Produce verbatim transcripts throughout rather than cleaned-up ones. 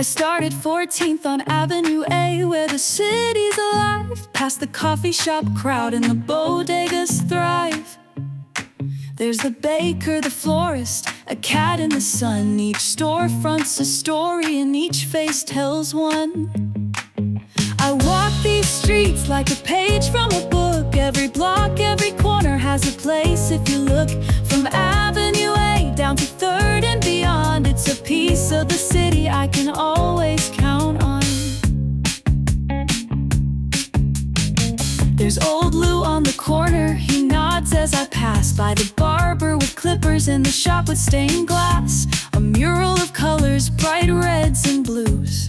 I start at fourteenth on Avenue A, where the city's alive, past the coffee shop crowd and the bodegas thrive. There's the baker, the florist, a cat in the sun. Each storefront's a story and each face tells one. I walk these streets like a page from a book. Every block, every corner has a place if you look. From Avenue A down to Third and beyond, it's a piece of the city I can always count on. There's old Lou on the corner, he nods as I pass by the barber with clippers and the shop with stained glass. A mural of colors, bright reds and blues.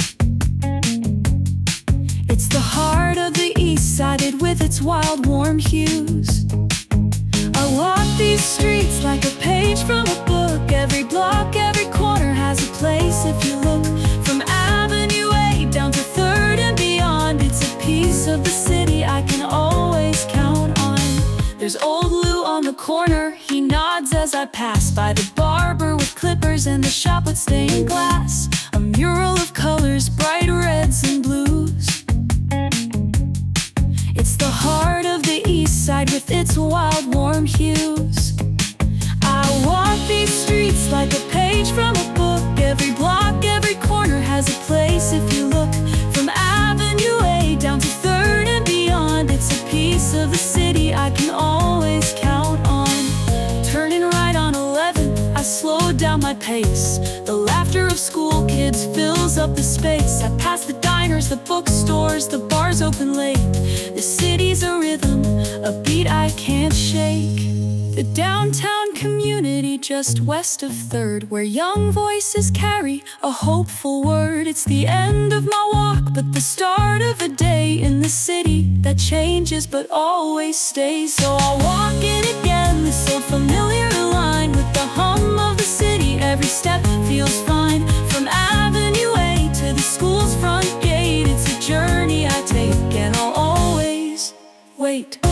It's the heart of the East Side with its wild, warm hues. I walk these streets like a page from a book. Every block, every corner has a place if you look. From Avenue A down to Third and beyond, it's a piece of the city I can always count on. There's old Lou on the corner, he nods as I pass by the barber with clippers and the shop with stained glass. A mural of colors, bright reds and blues. It's the heart of the East Side with its wild, warm hues. I walk these streets like a page from a book. Every block, every corner has a place if you look. From Avenue A down to Third and beyond, it's a piece of the city I can always count on. Turning right on eleven, I slow down my pace. The laughter of school kids fills up the space. I pass the diners, the bookstores, the bars open late. The city's a rhythm, a beat I can't shake. The downtown community just west of Third, where young voices carry a hopeful word. It's the end of my walk, but the start of a day in the city that changes but always stays. So I'll walk in again, this old familiar line with the hum of the city. Every step feels fine. From Avenue A to the school's front gate, it's a journey I take and I'll always wait.